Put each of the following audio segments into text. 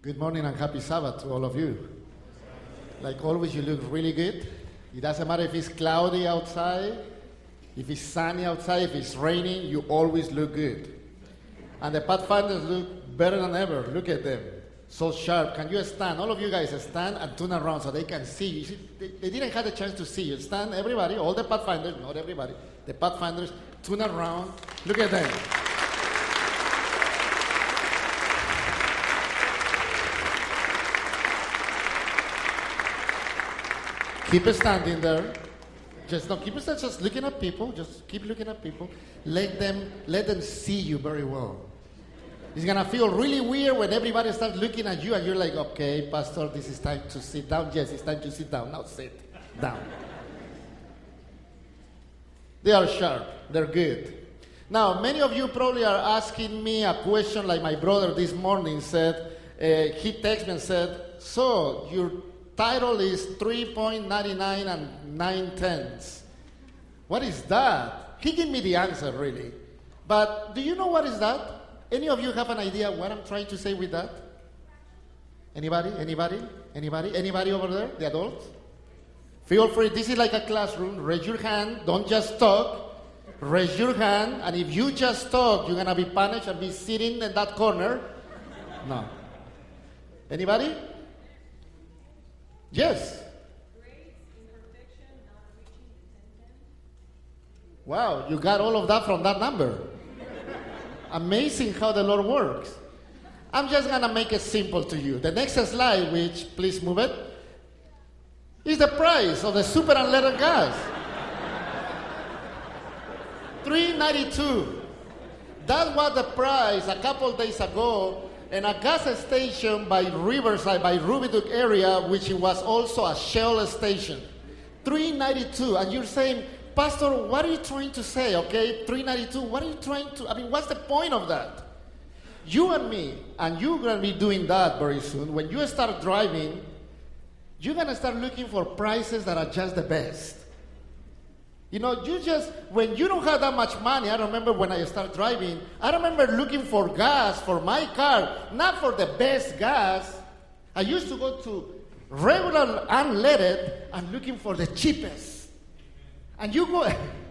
Good morning and happy Sabbath to all of you. Like always, you look really good. It doesn't matter if it's cloudy outside, if it's sunny outside, if it's raining, you always look good. And the Pathfinders look better than ever. Look at them. So sharp. Can you stand? All of you guys stand and turn around so they can see you. See, they didn't have the chance to see you. Stand, everybody, all the Pathfinders, not everybody. The Pathfinders, turn around. Look at them. Keep standing there. Just don't keep standing, just looking at people. Just keep looking at people. Let them see you very well. It's gonna feel really weird when everybody starts looking at you and you're like, okay, Pastor, this is time to sit down. Yes, it's time to sit down. Now sit down. They are sharp. They're good. Now, many of you probably are asking me a question like my brother this morning said. He texted me and said, so your title is 3.99 and 9/10. What is that? He gave me the answer, really. But do you know what is that? Any of you have an idea what I'm trying to say with that? Anybody? Anybody? Anybody? Anybody over there? The adults? Feel free. This is like a classroom. Raise your hand. Don't just talk. Raise your hand. And if you just talk, you're going to be punished and be sitting in that corner. No. Anybody? Yes. Wow, you got all of that from that number. Amazing how the Lord works. I'm just going to make it simple to you. The next slide, which please move it, is the price of the super unleaded gas. $3.92. That was the price a couple days ago in a gas station by Riverside, by Ruby Duke area, which was also a Shell station. $3.92. And you're saying, Pastor, what are you trying to say, okay? $3.92, what are you trying to, what's the point of that? You and me, and you're going to be doing that very soon. When you start driving, you're going to start looking for prices that are just the best. You know, when you don't have that much money, I remember when I started driving, I remember looking for gas for my car, not for the best gas. I used to go to regular unleaded and looking for the cheapest. And you go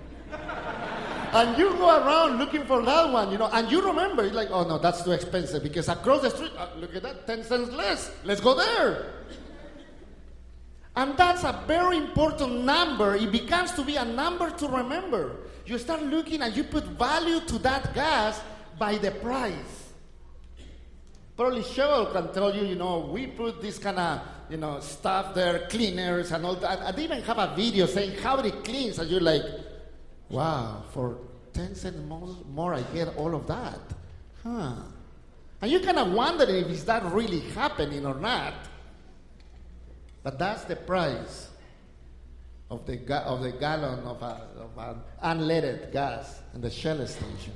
around looking for that one, you know, and you remember, it's like, oh no, that's too expensive because across the street, look at that, 10 cents less. Let's go there. And that's a very important number. It becomes to be a number to remember. You start looking and you put value to that gas by the price. Probably Cheryl can tell you, you know, we put this kind of, you know, stuff there, cleaners and all that. And they even have a video saying how it cleans. And you're like, wow, for 10 cents more I get all of that. Huh. And you kind of wonder if is that really happening or not. But that's the price of the gallon of an unleaded gas in the Shell station.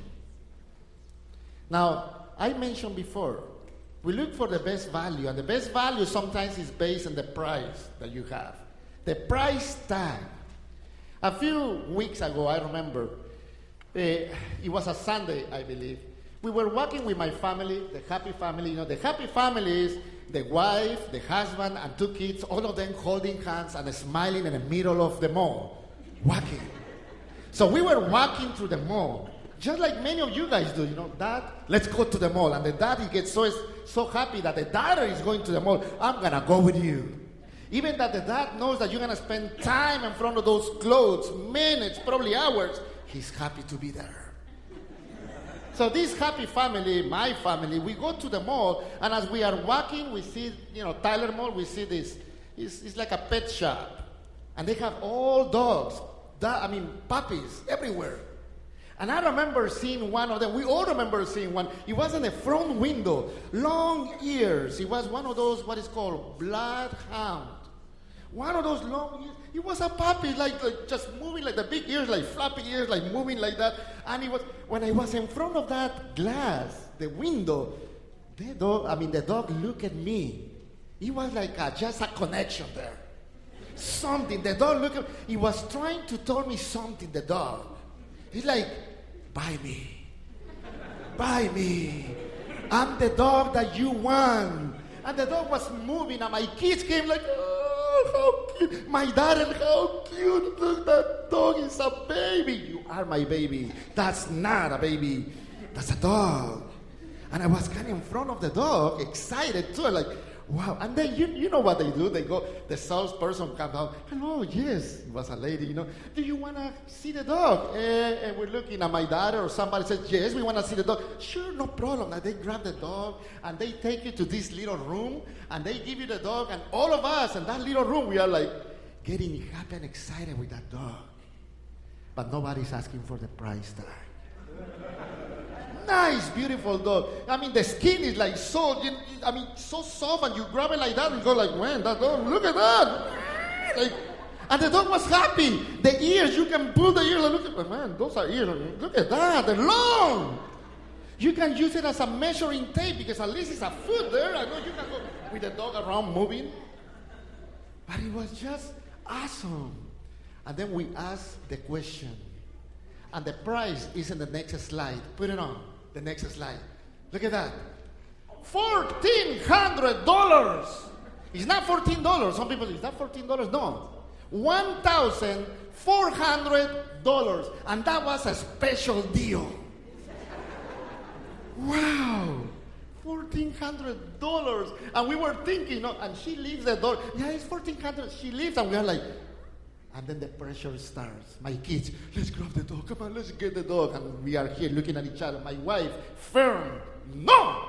Now, I mentioned before, we look for the best value, and the best value sometimes is based on the price that you have. The price tag. A few weeks ago, I remember, it was a Sunday, I believe. We were walking with my family, the happy family. You know, the happy family is the wife, the husband, and 2 kids, all of them holding hands and smiling in the middle of the mall, walking. So we were walking through the mall, just like many of you guys do. You know, Dad, let's go to the mall. And the daddy gets so happy that the daughter is going to the mall. I'm going to go with you. Even that the dad knows that you're going to spend time in front of those clothes, minutes, probably hours. He's happy to be there. So this happy family, my family, we go to the mall, and as we are walking, we see, you know, Tyler Mall, we see this. It's like a pet shop. And they have all dogs, puppies everywhere. And I remember seeing one of them. We all remember seeing one. It was in the front window, long ears. It was one of those, what is called, bloodhound. One of those long ears. It was a puppy, like just moving, like the big ears, like floppy ears, like moving like that. And it was, when I was in front of that glass, the window, the dog looked at me. It was like just a connection there. Something, the dog looked at me. He was trying to tell me something, the dog. He's like, buy me. I'm the dog that you want. And the dog was moving, and my kids came like, oh, how cute. My daughter, how cute. Look, that dog is a baby. You are my baby. That's not a baby. That's a dog. And I was kind of in front of the dog, excited too, like, wow. And then you know what they do? They go, the salesperson comes out, hello, yes, it was a lady, do you want to see the dog? And we're looking at my daughter, or somebody says, yes, we want to see the dog. Sure, no problem. And they grab the dog, and they take you to this little room, and they give you the dog, and all of us in that little room, we are like getting happy and excited with that dog. But nobody's asking for the price tag. Nice, beautiful dog. I mean, the skin is like so soft, and you grab it like that and go like, man, that dog, look at that. Like, and the dog was happy. The ears, you can pull the ears, look at, man, those are ears. Look at that, they're long. You can use it as a measuring tape because at least it's a foot there. I know you can go with the dog around moving. But it was just awesome. And then we asked the question. And the price is in the next slide. Put it on. The next slide. Look at that. $1,400. It's not $14. Some people say, is that $14? No. $1,400. And that was a special deal. Wow. $1,400. And we were thinking, and she leaves the door. Yeah, it's $1,400. She leaves, and we are like, and then the pressure starts. My kids, let's grab the dog. Come on, let's get the dog. And we are here looking at each other. My wife, firm, no.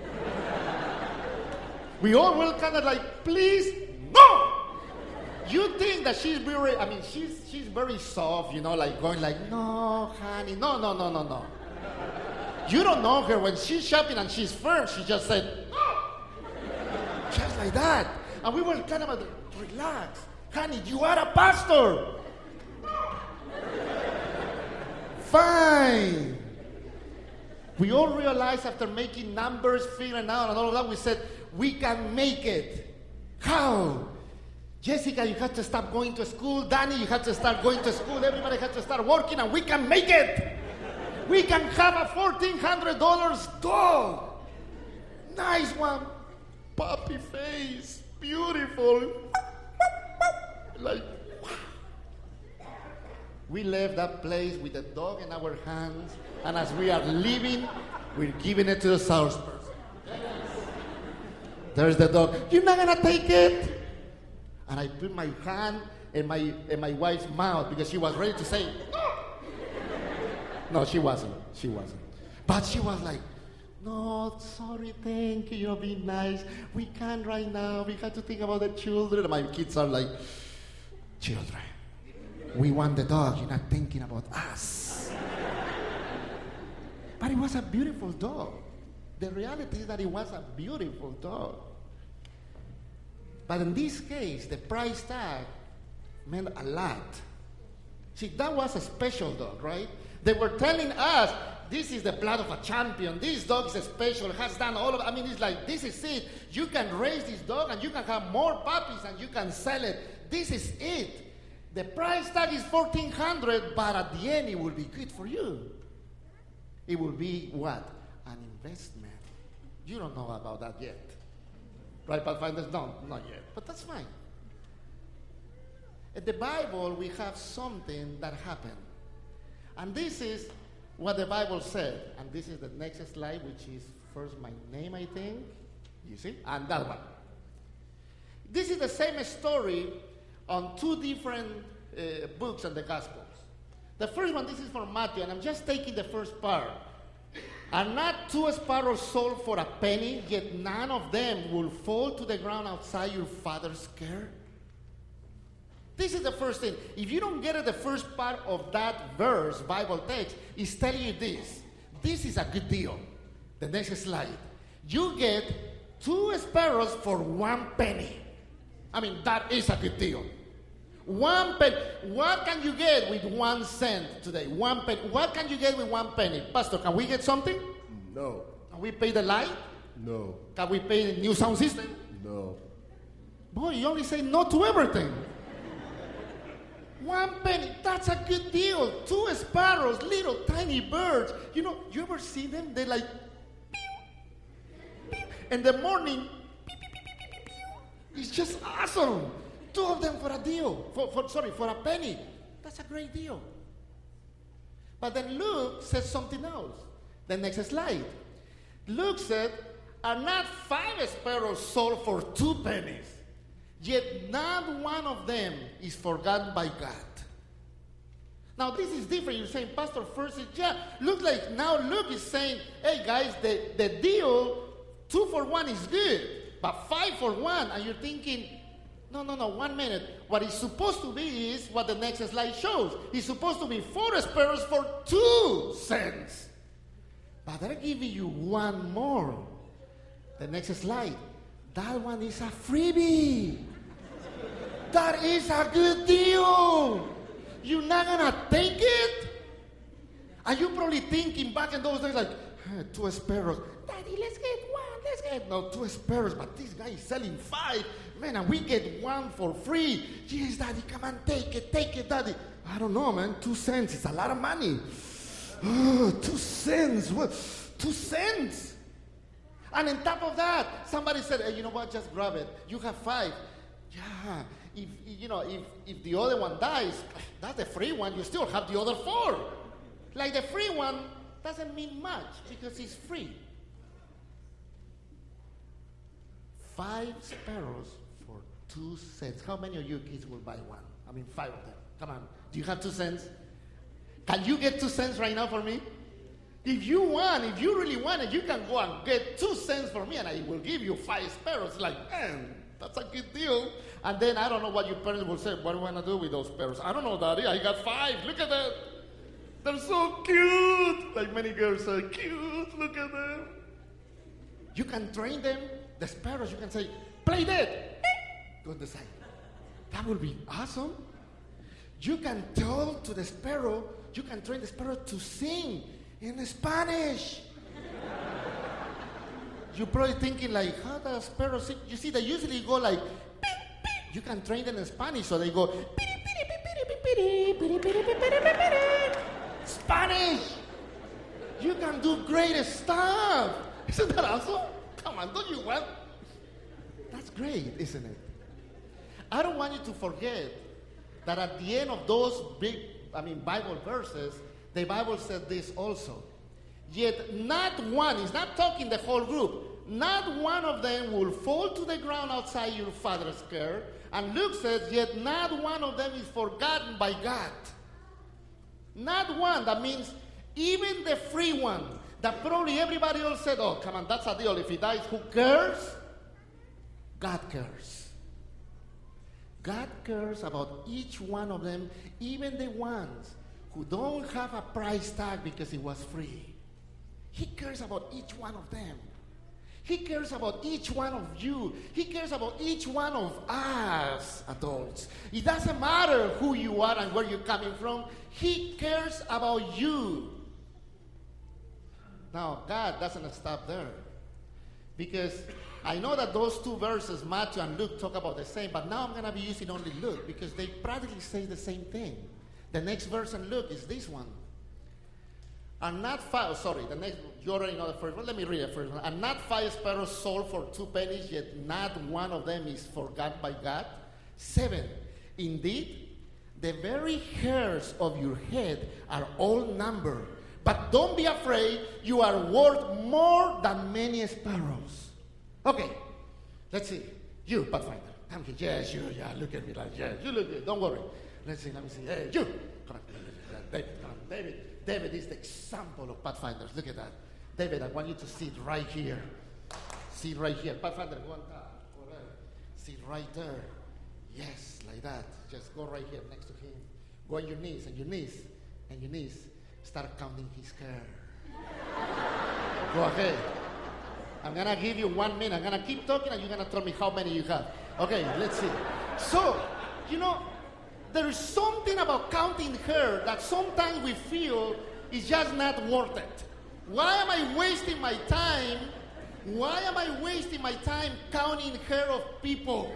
We all will kind of like, please, no. You think that she's very, she's very soft, like going like, no, honey, no. You don't know her. When she's shopping and she's firm, she just said, no. Just like that. And we were kind of relax. Honey, you are a pastor. Fine. We all realized after making numbers, figuring out, and all of that, we said, we can make it. How? Jessica, you have to stop going to school. Danny, you have to start going to school. Everybody has to start working, and we can make it. We can have a $1,400 dog. Nice one. Puppy face. Beautiful. Like, we left that place with the dog in our hands, and as we are leaving, we're giving it to the salesperson. There's the dog. You're not gonna take it? And I put my hand in my wife's mouth because she was ready to say no. No, she wasn't. But she was like, no, sorry, thank you. Be nice. We can't right now. We have to think about the children. My kids are like, children, we want the dog. You're not thinking about us. But it was a beautiful dog. The reality is that it was a beautiful dog. But in this case, the price tag meant a lot. See, that was a special dog, right? They were telling us, this is the blood of a champion. This dog is special, has done all of it. It's like, this is it. You can raise this dog and you can have more puppies and you can sell it. This is it. The price tag is $1,400, but at the end, it will be good for you. It will be what? An investment. You don't know about that yet. Right, Pathfinders? No, not yet. But that's fine. In the Bible, we have something that happened. And this is what the Bible said. And this is the next slide, which is first my name, I think. You see? And that one. This is the same story on two different books of the Gospels. The first one, this is from Matthew, and I'm just taking the first part. Are not two sparrows sold for a penny, yet none of them will fall to the ground outside your Father's care? This is the first thing. If you don't get it, the first part of that verse, Bible text, is telling you this. This is a good deal. The next slide. You get two sparrows for 1 penny. That is a good deal. 1 penny. What can you get with 1 cent today? 1 penny. What can you get with 1 penny? Pastor, can we get something? No. Can we pay the light? No. Can we pay the new sound system? No. Boy, you only say no to everything. 1 penny, that's a good deal. 2 sparrows, little tiny birds. You ever see them? They're like, pew, pew. In the morning, pew, pew, It's just awesome. 2 of them for a deal. For a penny. That's a great deal. But then Luke says something else. The next slide. Luke said, are not 5 sparrows sold for 2 pennies? Yet not one of them is forgotten by God. Now this is different. You're saying, Pastor, first is, looks like now Luke is saying, hey guys, the deal, 2 for 1 is good, but 5 for 1, and you're thinking, no, 1 minute. What it's supposed to be is what the next slide shows. It's supposed to be 4 sparrows for 2 cents. But they're giving you 1 more. The next slide. That one is a freebie. That is a good deal. You're not going to take it? And you're probably thinking back in those days like, 2 sparrows. Daddy, let's get 1. No, 2 sparrows, but this guy is selling 5. Man, and we get 1 for free. Yes, Daddy, come on, take it, Daddy. I don't know, man. 2 cents is a lot of money. 2 cents. What? 2 cents. And on top of that, somebody said, hey, you know what? Just grab it. You have 5. Yeah. If the other one dies, that's the free one. You still have the other 4. Like the free one doesn't mean much because it's free. 5 sparrows for 2 cents. How many of you kids will buy one? 5 of them. Come on. Do you have 2 cents? Can you get 2 cents right now for me? If you really want it, you can go and get 2 cents for me and I will give you 5 sparrows. Like, man, that's a good deal. And then I don't know what your parents will say. What do you want to do with those sparrows? I don't know, Daddy. I got 5. Look at that. They're so cute. Like many girls are cute. Look at them. You can train them. The sparrows, you can say, play dead. Go to the side. That will be awesome. You can tell to the sparrow, you can train the sparrow to sing in Spanish. You're probably thinking like, how does sparrow sing? You see, they usually go like, beep, beep. You can train them in Spanish, so they go, Spanish. You can do great stuff. Isn't that awesome? Come on, don't you want? That's great, isn't it? I don't want you to forget that at the end of those big, Bible verses, the Bible said this also. Yet not one, it's not talking the whole group, not one of them will fall to the ground outside your Father's care. And Luke says, yet not one of them is forgotten by God. Not one. That means even the free one that probably everybody else said, oh, come on, that's a deal. If he dies, who cares? God cares. God cares about each one of them, even the ones who don't have a price tag because it was free. He cares about each one of them. He cares about each one of you. He cares about each one of us adults. It doesn't matter who you are and where you're coming from. He cares about you. Now, God doesn't stop there. Because I know that those 2 verses, Matthew and Luke, talk about the same, but now I'm going to be using only Luke because they practically say the same thing. The next verse in Luke is this one. And not 5, you already know the first one. Let me read the first one. And not 5 sparrows sold for 2 pennies, yet not one of them is forgotten by God. 7, indeed, the very hairs of your head are all numbered. But don't be afraid, you are worth more than many sparrows. Okay, let's see. You, Pathfinder. Come here. Yes, you. Yeah, look at me like, yes, you look good. Don't worry. Let's see. Let me see. Hey, you. Come on. David, come on. David is the example of Pathfinders. Look at that. David, I want you to sit right here. Sit right here. Pathfinder, go on top. Go there. Sit right there. Yes, like that. Just go right here next to him. Go on your knees and your knees and your knees. Start counting his hair. Go ahead. I'm going to give you 1 minute. I'm going to keep talking and you're going to tell me how many you have. Okay, let's see. So, there is something about counting hair that sometimes we feel is just not worth it. Why am I wasting my time? Why am I wasting my time counting hair of people?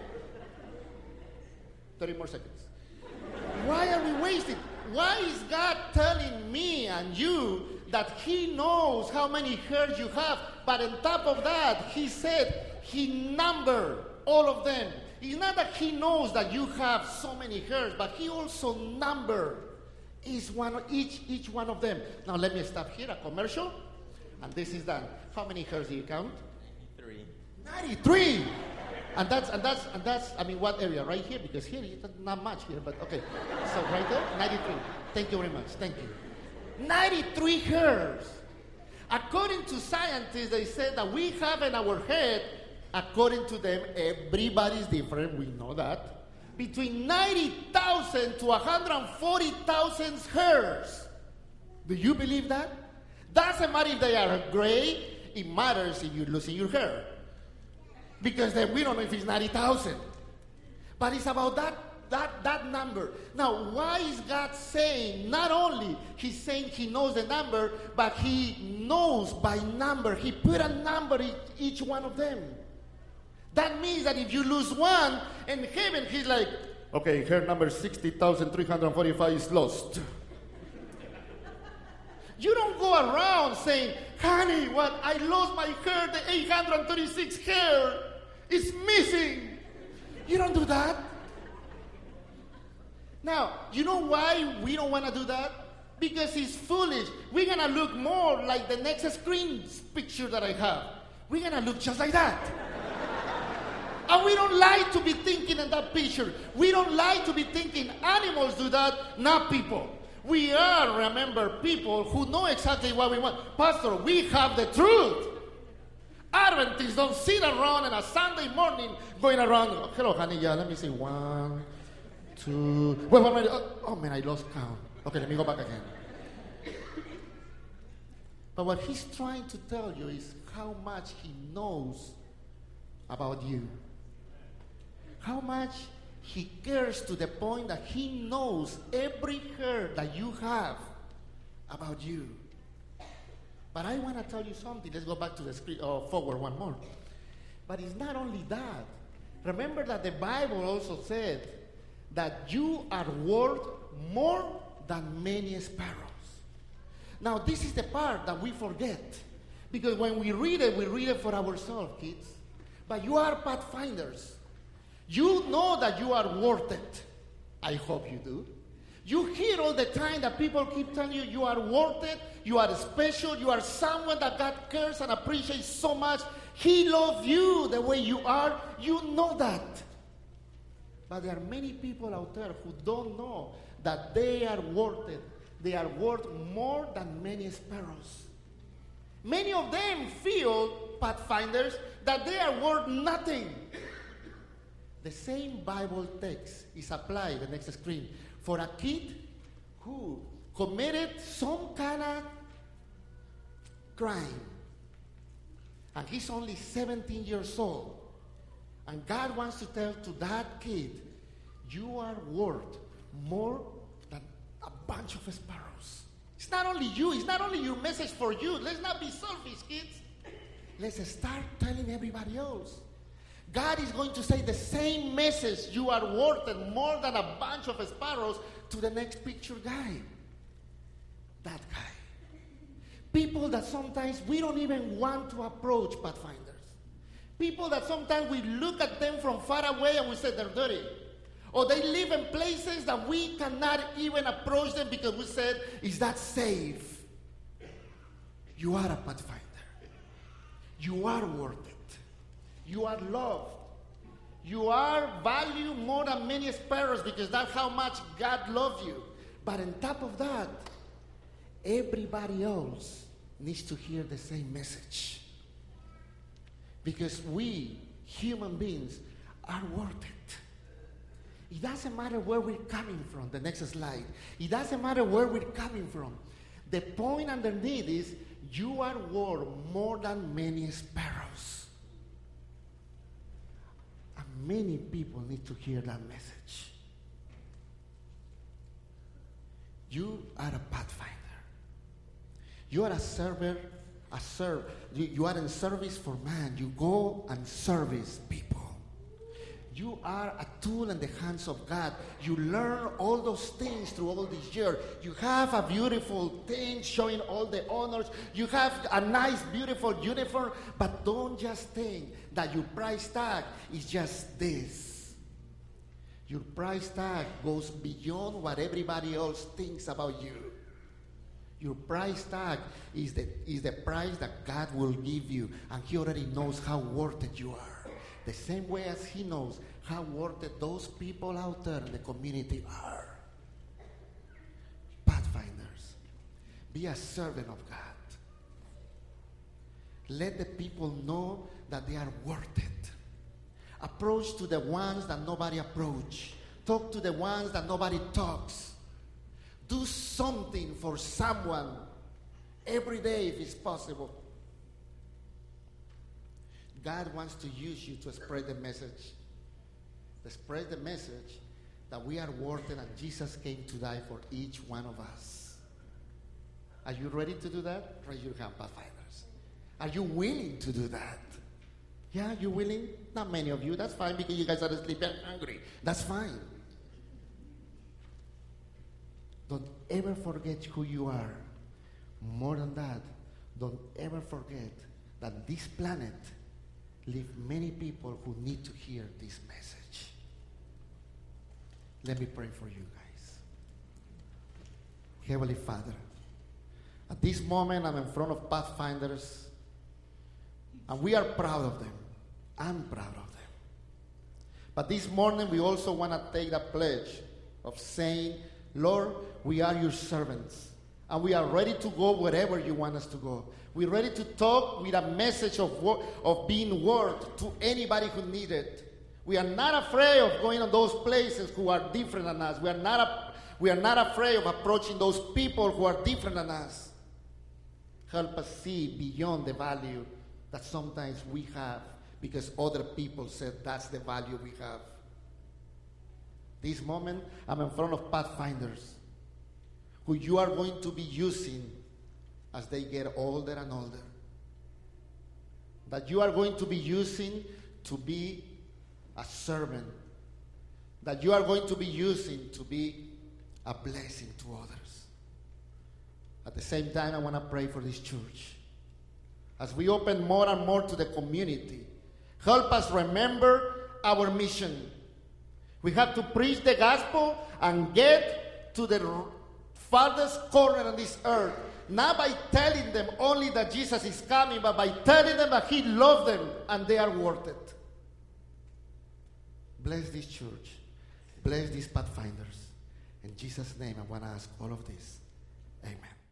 30 more seconds. Why are we wasting? Why is God telling me and you that he knows how many hairs you have, but on top of that, he said he numbered all of them. It's not that he knows that you have so many hairs, but he also numbered each one of them. Now let me stop here, a commercial, and this is done. How many hairs do you count? 93. And that's, I mean, what area? Right here? Because here, it's not much here, but okay. So right there, 93. Thank you very much. Thank you. 93 hairs. According to scientists, they said that we have in our head, according to them, everybody's different, we know that, between 90,000 to 140,000 hairs. Do you believe that? Doesn't matter if they are gray, it matters if you're losing your hair. Because then we don't know if it's 90,000. But it's about that number. Now, why is God saying, not only he's saying he knows the number, but he knows by number. He put a number in each one of them. That means that if you lose one, in heaven he's like, okay, hair number 60,345 is lost. You don't go around saying, honey, what, I lost my hair, the 836 hair is missing. You don't do that. Now, you know why we don't want to do that? Because it's foolish. We're going to look more like the next screen picture that I have. We're going to look just like that. And we don't like to be thinking in that picture. We don't like to be thinking animals do that, not people. We are, remember, people who know exactly what we want. Pastor, we have the truth. Adventists don't sit around on a Sunday morning going around, oh, hello, honey, yeah, let me see, 1, 2, wait, oh man, I lost count. Okay, let me go back again. But what he's trying to tell you is how much he knows about you. How much he cares to the point that he knows every hair that you have about you. But I want to tell you something. Let's go back to the screen, forward one more. But it's not only that. Remember that the Bible also said that you are worth more than many sparrows. Now, this is the part that we forget. Because when we read it for ourselves, kids. But you are pathfinders. You know that you are worth it. I hope you do. You hear all the time that people keep telling you you are worth it, you are special, you are someone that God cares and appreciates so much. He loves you the way you are. You know that. But there are many people out there who don't know that they are worth it. They are worth more than many sparrows. Many of them feel, pathfinders, that they are worth nothing. The same Bible text is applied, the next screen, for a kid who committed some kind of crime. And he's only 17 years old. And God wants to tell to that kid, you are worth more than a bunch of sparrows. It's not only you, it's not only your message for you. Let's not be selfish, kids. Let's start telling everybody else. God is going to say the same message, you are worth it more than a bunch of sparrows, to the next picture guy. That guy. People that sometimes we don't even want to approach pathfinders. People that sometimes we look at them from far away and we say they're dirty. Or they live in places that we cannot even approach them because we said, is that safe? You are a pathfinder. You are worth it. You are loved. You are valued more than many sparrows because that's how much God loves you. But on top of that, everybody else needs to hear the same message. Because we, human beings, are worth it. It doesn't matter where we're coming from. The next slide. It doesn't matter where we're coming from. The point underneath is you are worth more than many sparrows. Many people need to hear that message. You are a pathfinder. You are a server, you are in service for man. You go and service people. You are a tool in the hands of God. You learn all those things through all this year. You have a beautiful thing showing all the honors. You have a nice, beautiful uniform. But don't just think that your price tag is just this. Your price tag goes beyond what everybody else thinks about you. Your price tag is the price that God will give you, and He already knows how worth it you are. The same way as He knows how worth it those people out there in the community are. Pathfinders, be a servant of God. Let the people know that they are worth it. Approach to the ones that nobody approach. Talk to the ones that nobody talks. Do something for someone every day if it's possible. God wants to use you to spread the message. To spread the message that we are worth it and Jesus came to die for each one of us. Are you ready to do that? Raise your hand, Pathfinders. Are you willing to do that? Yeah, you willing? Not many of you. That's fine because you guys are sleepy and hungry. That's fine. Don't ever forget who you are. More than that, don't ever forget that this planet live many people who need to hear this message. Let me pray for you guys. Heavenly Father, at this moment I'm in front of Pathfinders, and we are proud of them. I'm proud of them. But this morning we also want to take the pledge of saying, Lord, we are your servants, and we are ready to go wherever you want us to go. We're ready to talk with a message of being worth to anybody who needs it. We are not afraid of going to those places who are different than us. We are not afraid of approaching those people who are different than us. Help us see beyond the value that sometimes we have because other people said that's the value we have. This moment, I'm in front of Pathfinders who you are going to be using as they get older and older. That you are going to be using to be a servant. That you are going to be using to be a blessing to others. At the same time, I want to pray for this church. As we open more and more to the community, help us remember our mission. We have to preach the gospel and get to the farthest corner on this earth. Not by telling them only that Jesus is coming, but by telling them that He loves them and they are worth it. Bless this church. Bless these Pathfinders. In Jesus' name, I want to ask all of this. Amen.